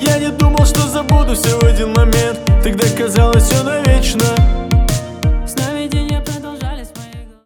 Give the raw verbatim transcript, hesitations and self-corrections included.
Я не думал, что забуду все в один момент. Тогда казалось все навечно.